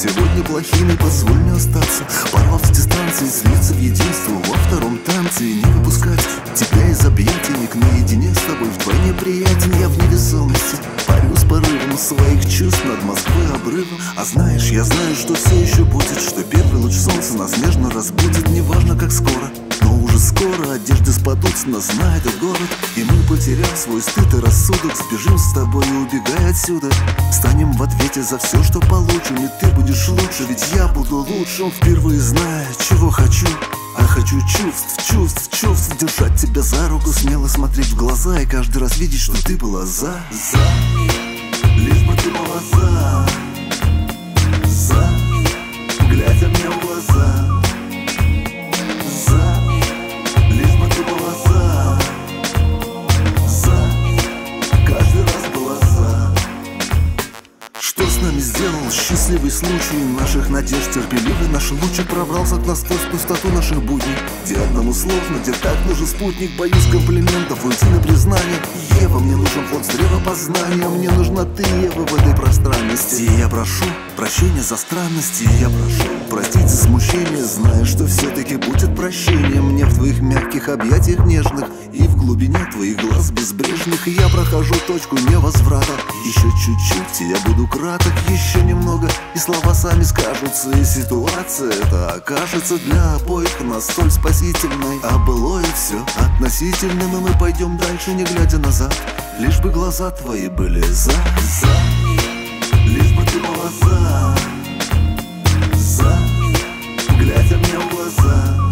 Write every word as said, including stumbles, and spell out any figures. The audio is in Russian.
сегодня плохими, позволь мне остаться. Порвав с дистанции, слиться в единство во втором танце и не выпускать тебя из объятий. Наедине с тобой вдвойне приятен я в невесомости. Парю с порывом своих чувств над Москвой обрывом. А знаешь, я знаю, что все еще будет, что первый луч солнца нас нежно разбудит. Неважно как скоро, но уже скоро одежды спадут с нас на этот город. И мы, потеряв свой стыд и рассудок, сбежим с тобой и убегая отсюда. Станем в ответе за все, что получим, и ты будешь лучше, ведь я буду лучшим. Впервые зная, чего хочу, а хочу чувств, чувств, чувств. Держать тебя за руку, смело смотреть в глаза и каждый раз видеть, что ты была за, за. Лишь бы ты была за, за. Глядя мне в глаза, за. Лишь бы ты была за, за. Каждый раз была за. Что с нами сделал счастливый случай наших надежд? Терпеливый наш лучик пробрался к нас сквозь пустоту наших будней, где одному сложно, где так нужен спутник. Боюсь комплиментов, уйти на признание. Ева, мне нужен плод с древа познания. Мне нужна ты, Ева, в этой пространности. И я прошу прощения за странности. И я прошу простить за смущение, зная, что все-таки будет прощение мне в твоих мягких объятиях нежных и в глубине твоих глаз безбрежных. И я прохожу точку невозврата. Еще чуть-чуть, и я буду краток. Еще немного, и слова сами скажутся. И ситуация эта окажется для обоих нас столь спасительной. А былое все относительным, и мы пойдем дальше, не глядя назад. Лишь бы глаза твои были за, за. Лишь бы ты была за, за. Глядя мне в глаза,